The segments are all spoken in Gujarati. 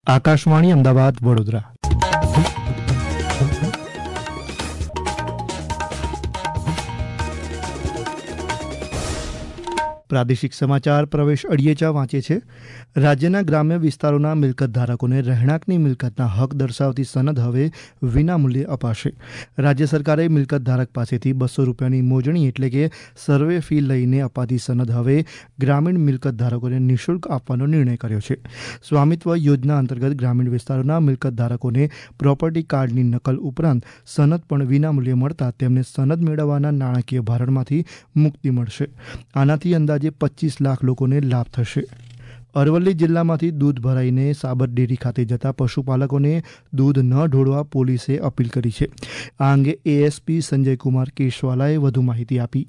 આકાશવાણી અમદાવાદ વડોદરા. પ્રાદેશિક સમાચાર પ્રવેશ અડિયેચા વાંચે છે. રાજ્યના ગ્રામ્ય વિસ્તારોના મિલકત ધારકોને રહેણાંકની મિલકતના હક દર્શાવતી સનદ હવે વિનામૂલ્યે અપાશે. રાજ્ય સરકારે મિલકત ધારક પાસેથી 200 રૂપિયાની મોજણી એટલે કે સર્વે ફી લઈને અપાતી સનદ હવે ગ્રામીણ મિલકત ધારકોને નિઃશુલ્ક આપવાનો નિર્ણય કર્યો છે. સ્વામિત્વ યોજના અંતર્ગત ગ્રામીણ વિસ્તારોના મિલકત ધારકોને પ્રોપર્ટી કાર્ડની નકલ ઉપરાંત સનદ પણ વિનામૂલ્યે મળતા તેમને સનદ મેળવવાના નાણાકીય ભારણમાંથી મુક્તિ મળશે. આનાથી અંદાજે 25 લાખ લોકોને લાભ થશે. અરવલ્લી જિલ્લામાંથી દૂધ ભરાઈને સાબર ડેરી ખાતે જતા પશુપાલકોને દૂધ ન ઢોળવા પોલીસે અપીલ કરી છે. આ અંગે એએસપી સંજયકુમાર કેશવાલાએ વધુ માહિતી આપી.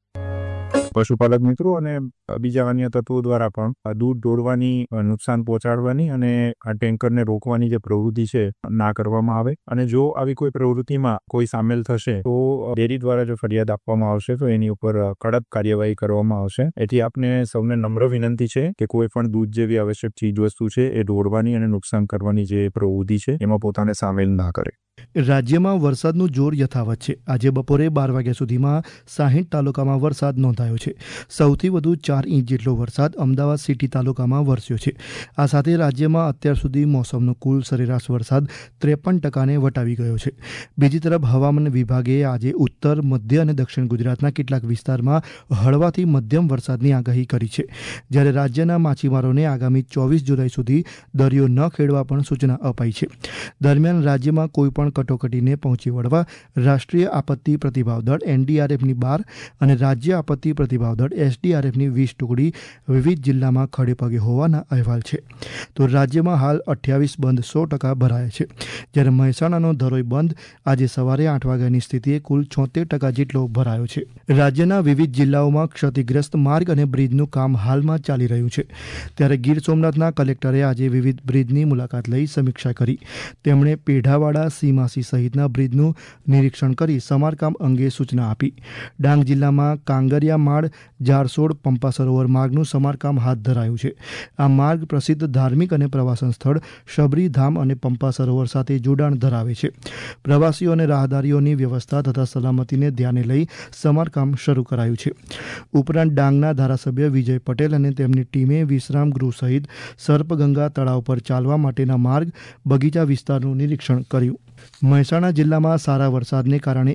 પશુપાલક મિત્રો અને બીજા અન્ય તત્વો દ્વારા પણ દૂધ ઢોળવાની, નુકસાન પહોંચાડવાની અને આ ટેન્કરને રોકવાની જે પ્રવૃત્તિ છે ના કરવામાં આવે. અને જો આવી કોઈ પ્રવૃત્તિમાં કોઈ સામેલ થશે તો ડેરી દ્વારા જો ફરિયાદ આપવામાં આવશે તો એની ઉપર કડક કાર્યવાહી કરવામાં આવશે. એથી આપને સૌને નમ્ર વિનંતી છે કે કોઈ પણ દૂધ જેવી આવશ્યક ચીજવસ્તુ છે એ ઢોળવાની અને નુકસાન કરવાની જે પ્રવૃત્તિ છે એમાં પોતાને સામેલ ના કરે. રાજ્યમાં વરસાદનું જોર યથાવત છે. આજે બપોરે 12 વાગ્યા સુધીમાં 60 તાલુકામાં વરસાદ નોંધાયો છે. સૌથી વધુ 4 ઇંચ જેટલો વરસાદ અમદાવાદ સિટી તાલુકામાં વરસ્યો છે. આ સાથે રાજ્યમાં અત્યાર સુધી મોસમનો કુલ સરેરાશ વરસાદ 53% વટાવી ગયો છે. બીજી તરફ હવામાન વિભાગે આજે ઉત્તર, મધ્ય અને દક્ષિણ ગુજરાતના કેટલાક વિસ્તારમાં હળવાથી મધ્યમ વરસાદની આગાહી કરી છે. જ્યારે રાજ્યના માછીમારોને આગામી 24 જુલાઈ સુધી દરિયો ન ખેડવા પણ સૂચના અપાઈ છે. દરમિયાન રાજ્યમાં કોઈપણ કટોકટીને પહોંચી વળવા રાષ્ટ્રીય આપત્તિ પ્રતિભાવ દળ NDRFની 12 અને રાજ્ય આપત્તિ પ્રતિભાવ દળ SDRFની 20 ટુકડી વિવિધ જિલ્લામાં ખડે પગે હોવાના અહેવાલ છે. તો રાજ્યમાં હાલ 28 બંધ 100% ભરાયા છે. જ્યારે મહેસાણાનો ધરોઈ બંધ આજે સવારે 8 વાગ્યાની સ્થિતિએ કુલ 76% જેટલો ભરાયો છે. રાજ્યના વિવિધ જિલ્લાઓમાં ક્ષતિગ્રસ્ત માર્ગ અને બ્રિજનું કામ હાલમાં ચાલી રહ્યું છે. ત્યારે ગીર સોમનાથના કલેક્ટરે આજે વિવિધ બ્રિજની મુલાકાત લઈ સમીક્ષા કરી. તેમણે પેઢાવાડા, સીમાસી સહિતના બ્રિજનું નિરીક્ષણ કરી સમારકામ અંગે સૂચના આપી. ડાંગ જિલ્લામાં કાંગરિયા માળ, જારસોડ, પંપા સરોવર માર્ગનું સમારકામ હાથ ધરાયું છે. આ માર્ગ પ્રસિદ્ધ ધાર્મિક અને પ્રવાસન સ્થળ શબરીધામ અને પંપા સરોવર સાથે જોડાણ ધરાવે છે. પ્રવાસીઓ અને રાહદારીઓની વ્યવસ્થા તથા સલામતીને ધ્યાને લઈ સમારકામ શરૂ કરાયું છે. ઉપરાંત ડાંગના ધારાસભ્ય વિજય પટેલ અને તેમની ટીમે વિશ્રામ ગૃહ સહિત સર્પગંગા તળાવ પર ચાલવા માટેના માર્ગ, બગીચા વિસ્તારનું નિરીક્ષણ કર્યું. મહેસાણા જિલ્લામાં સારા વરસાદને કારણે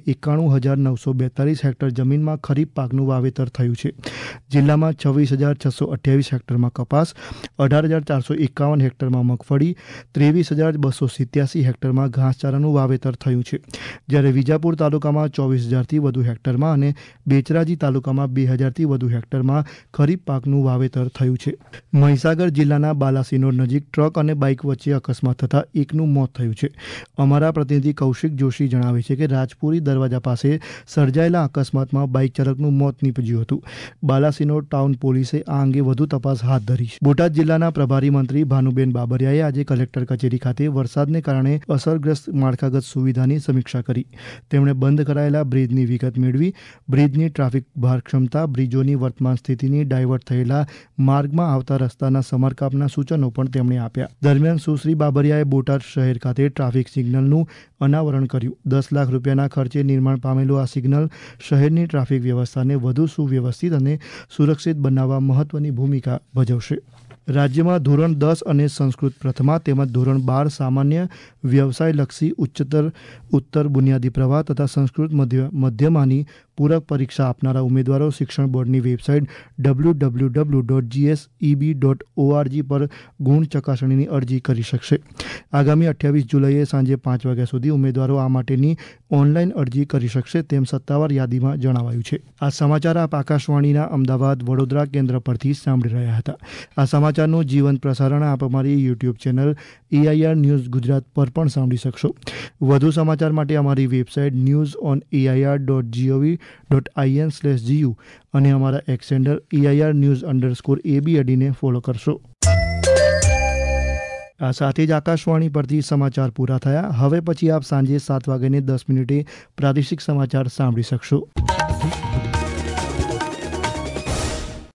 91,942 હેક્ટર જમીનમાં ખરીફ પાકનું વાવેતર થયું છે. જિલ્લામાં 26,628 હેક્ટરમાં કપાસ, 18,451 હેક્ટરમાં મગફળી, 23,287 હેક્ટરમાં ઘાસચારાનું વાવેતર થયું છે. જ્યારે વિજાપુર તાલુકામાં 24,000થી વધુ હેક્ટરમાં અને બેચરાજી તાલુકામાં 2,000થી વધુ હેક્ટરમાં ખરીફ પાકનું વાવેતર થયું છે. મહીસાગર જિલ્લાના બાલાસિનોર નજીક ટ્રક અને બાઇક વચ્ચે અકસ્માત થતાં એકનું મોત થયું છે. અમારા પ્રતિનિધિ કૌશિક જોશી જણાવે છે કે રાજપુરી દરવાજા પાસે સર્જાયેલા અકસ્માતમાં બાઇક ચાલકનું મોત નીપજ્યું હતું. બાલાસિનોર ટાઉન પોલીસે આ અંગે વધુ તપાસ હાથ ધરી છે. બોટાદ જિલ્લાના પ્રભારી મંત્રી ભાનુબેન બાબરિયાએ આજે કલેક્ટર કચેરી ખાતે વરસાદને કારણે અસરગ્રસ્ત માળખાગત સુવિધાની સમીક્ષા કરી. તેમણે બંધ કરાયેલા બ્રિજની વિગત મેળવી. બ્રિજની ટ્રાફિક ભાર ક્ષમતા, બ્રિજોની વર્તમાન સ્થિતિની, ડાયવર્ટ થયેલા માર્ગમાં આવતા રસ્તાના સમારકામના સૂચનો પણ તેમણે આપ્યા. દરમિયાન સુશ્રી બાબરિયાએ બોટાદ શહેર ખાતે ટ્રાફિક સિગ્નલનું અનાવરણ કર્યું. 10 લાખ રૂપિયાના ખર્ચે નિર્માણ પામેલું આ સિગ્નલ શહેરની ટ્રાફિક વ્યવસ્થાને વધુ સુવ્યવસ્થિત અને સુરક્ષિત બનાવવા મહત્વની ભૂમિકા ભજવશે. રાજ્યમાં ધોરણ 10 અને સંસ્કૃત પ્રથમા તેમજ ધોરણ 12 સામાન્ય, વ્યવસાયલક્ષી, ઉત્તર બુનિયાદી પ્રવાહ તથા સંસ્કૃત મધ્યમાની પૂરક પરીક્ષા આપનારા ઉમેદવારો શિક્ષણ બોર્ડની વેબસાઇટ www.gseb.org પર ગુણ ચકાસણીની અરજી કરી શકશે. આગામી 28 જુલાઈએ સાંજે 5 વાગ્યા સુધી ઉમેદવારો આ માટેની ઓનલાઈન અરજી કરી શકશે તેમ સત્તાવાર યાદીમાં જણાવાયું છે. આ સમાચાર આપ આકાશવાણીના અમદાવાદ વડોદરા કેન્દ્ર પરથી સાંભળી રહ્યા હતા. આ સમાચારનું જીવંત પ્રસારણ આપ અમારી YouTube channel AIR news Gujarat પર પણ સાંભળી શકશો. વધુ સમાચાર માટે અમારી વેબસાઇટ news.air.gov.in/gu અને અમારા એક્સ હેન્ડલ AIR_news_AB અડીને ફોલો કરશો. આ સાથે જ આકાશવાણી પરથી સમાચાર પૂરા થયા. હવે પછી આપ સાંજે 7:10 પ્રાદેશિક સમાચાર સાંભળી શકશો.